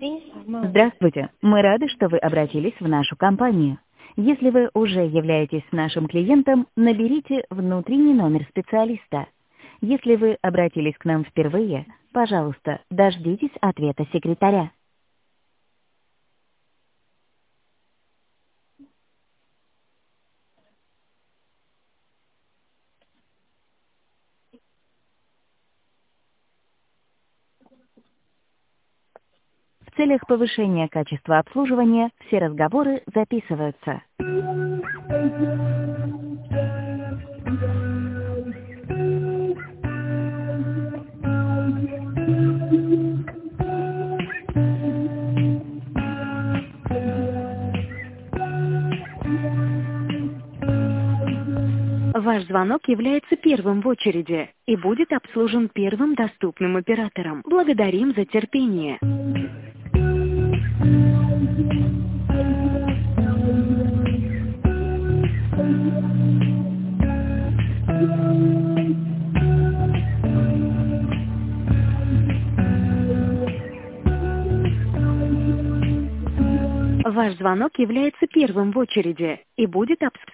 Здравствуйте. Мы рады, что вы обратились в нашу компанию. Если вы уже являетесь нашим клиентом, наберите внутренний номер специалиста. Если вы обратились к нам впервые, пожалуйста, дождитесь ответа секретаря. В целях повышения качества обслуживания все разговоры записываются. Ваш звонок является первым в очереди и будет обслужен первым доступным оператором. Благодарим за терпение. Ваш звонок является первым в очереди и будет обслужен.